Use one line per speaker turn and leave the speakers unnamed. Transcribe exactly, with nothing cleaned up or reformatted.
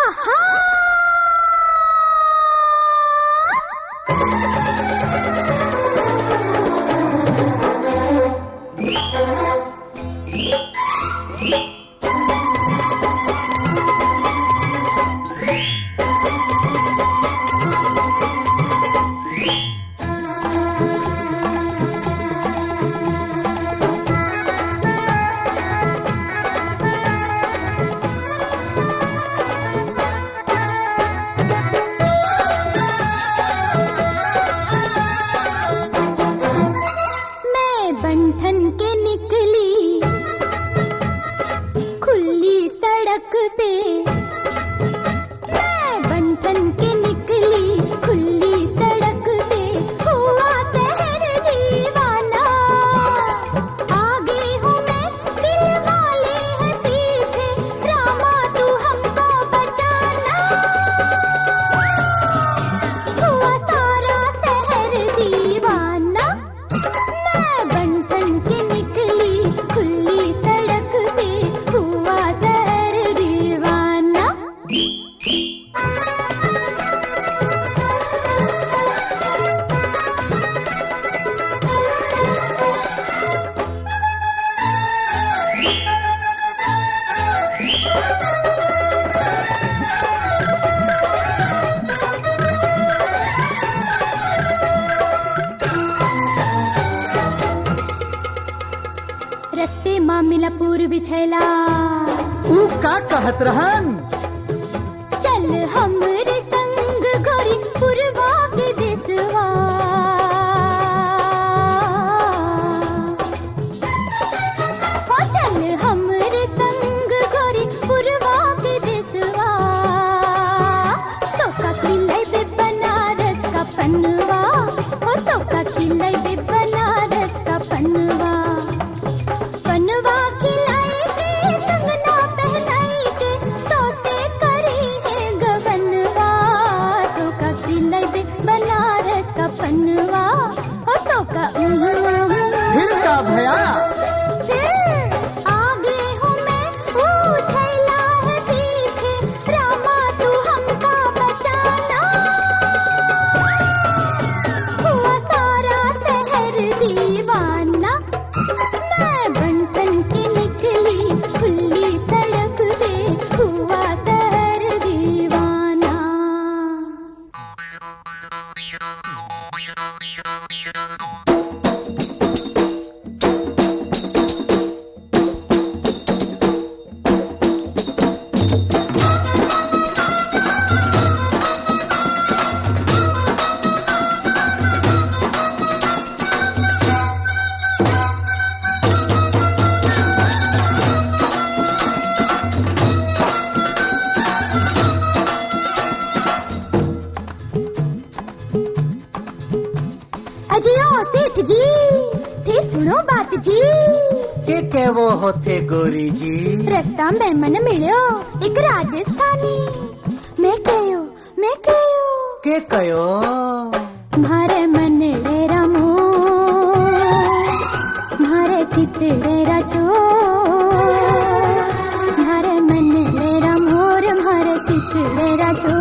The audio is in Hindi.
बंठन के निकली खुली सड़क पे, मैं बंठन के निकली खुली सड़क पे, हुआ शहर दीवाना। आगे हूँ मैं, दिल वाले हैं पीछे, रामा तू हमको बचाना। हुआ सारा शहर दीवाना, बंठन के निकली खुली सड़क पे, हुआ शहर दीवाना। रस्ते माँ मिला पूर्वी छैला,
ऊ का कहत रहन?
चल हमरे संग गोरी पुरवा के देसवा। हो चल हमरे संग गोरी पुरवा के देसवा, तो का खिलाई बे बनारस का पनवा, हो तो का खिलाई बे बनारस का पनवा। पनवा खिलाई के कंगना पहनाई के, तो से करी है गबनवा, तो का खिलाई बे बनारस का पनवा, हो तो का
फिर का भया?
फिर आगे हूँ मैं, वो छैला है पीछे, रामा तू हमका बचाना। हुआ सारा शहर दीवाना, मैं बंठन के निकली खुली सड़क पे, हुआ शहर दीवाना। अजियो सेठ जी, थे सुनो बात जी।
के के वो होते गोरी जी?
रास्ता में मन मिलो एक राजस्थानी, मैं कयो मैं कयो
के कयो?
मारे मन डेरा मो, मारे चित डेरा चो, मारे मन डेरा मोर, मारे चित डेरा चो।